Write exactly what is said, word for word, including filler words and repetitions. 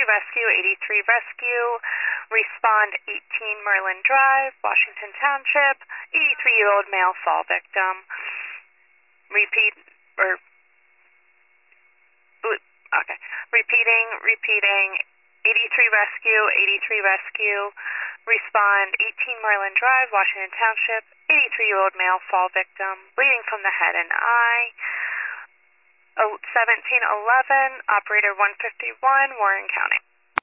eighty-three Rescue, eighty-three Rescue, respond eighteen Merlin Drive, Washington Township, eighty-three-year-old male fall victim. Repeat, or, okay, repeating, repeating, eighty-three Rescue, eighty-three Rescue, respond eighteen Merlin Drive, Washington Township, eighty-three-year-old male fall victim, bleeding from the head and eye. seventeen eleven, operator one fifty-one, Warren County.